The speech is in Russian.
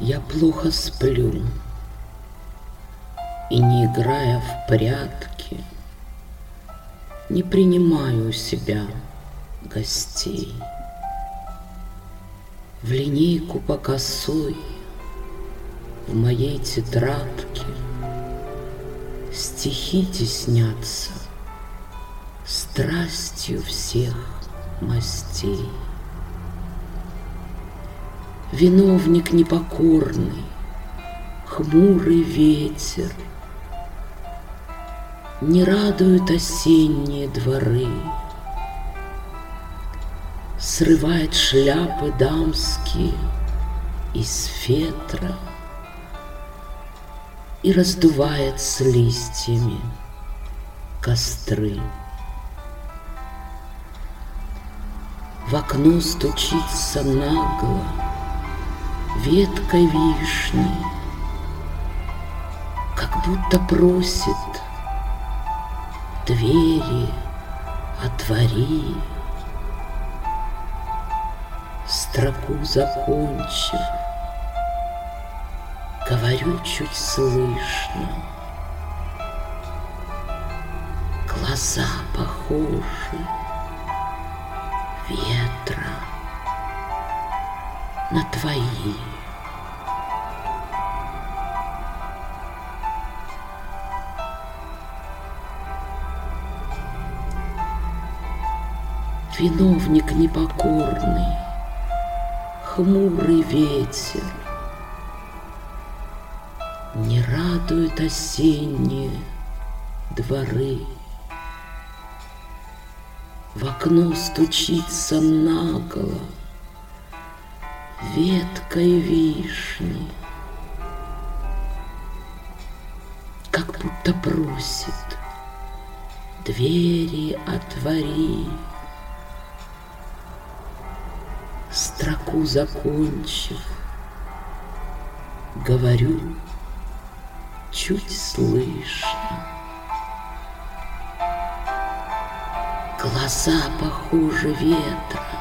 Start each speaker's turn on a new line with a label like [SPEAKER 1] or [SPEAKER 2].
[SPEAKER 1] Я плохо сплю, и, не играя в прятки, не принимаю у себя гостей. В линейку по косой в моей тетрадке стихи теснятся страстью всех мастей. Виновник непокорный, хмурый ветер, не радуют осенние дворы. Срывает шляпы дамские из фетра и раздувает с листьями костры. В окно стучится нагло ветка вишни, как будто просит: двери отвори. Строку закончив, говорю чуть слышно: глаза похожи ветра на твои. Виновник непокорный, хмурый ветер, не радует осенние дворы. В окно стучится наголо веткой вишни, как будто просит: двери отвори. Строку закончив, говорю чуть слышно: глаза похожи ветра